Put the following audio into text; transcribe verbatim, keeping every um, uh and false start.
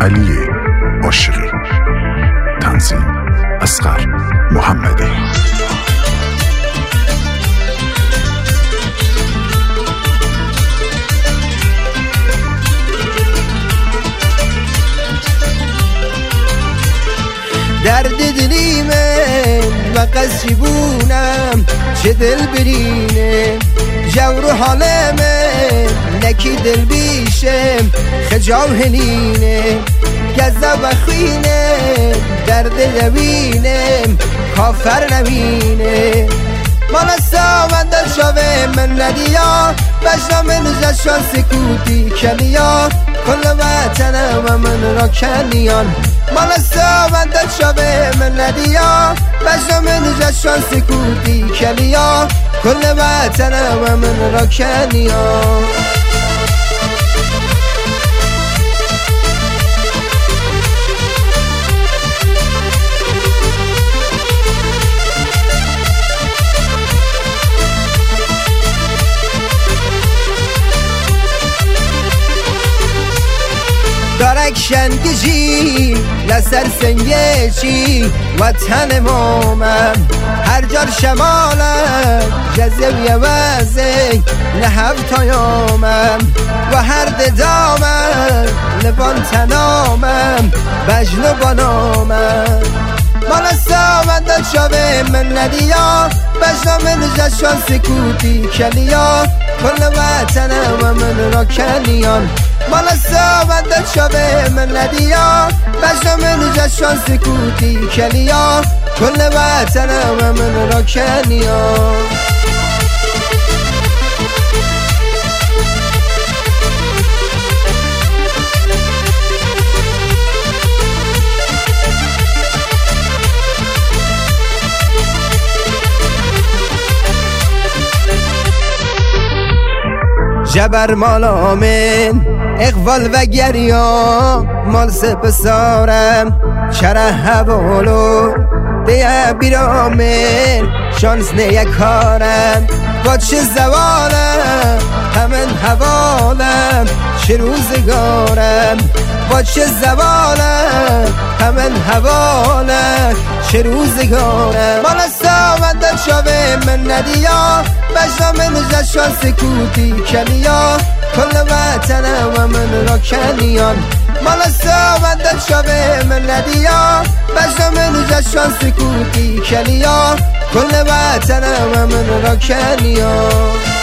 علی عاشقی. تنظیم اصغر محمدی. درد دلی من و قصیبونم چه دل برینه جور حال من نکی دل بیشم خجام هنینه گزه و خوینه درد نبینم کافر نبینه مالا سامنده شوه من ندیا بجنا من جشن سکوتی کلیا کل وطنه و من را کنیان مالا سامنده شوه من ندیا بجنا من جشن سکوتی کلیا کل وطنه و من را کنیان دارک شنگجی لسر سنگچی وطن مامم هر جار شمالم جزوی وزی لحب تایامم و هر ددامم لبان تنامم بجن بانامم مالا سامنده شوه من ندیا بجنا من جشن سکوتی کلیا کل وطنه و من را کنیان مالا سامنده شوه من ندیا بجنا من جشن سکوتی کلیا کل وطنه و من را کنیان جبر مال آمن اقبال و گریا مال سپسارم چره حوالو دیه بیرامن شانس نیه کارم با چه زوالم همین حوالم چه روزگارم با چه زوالم همین حوالم چه روزگارم مالا سامنده شوه من ندیا بجنا من جشن سکوتی کلیا کل وطنه و من را کنیان مالا سامنده شوه من ندیا بجنا من جشن سکوتی کلیا کل وطنه و من را کنیان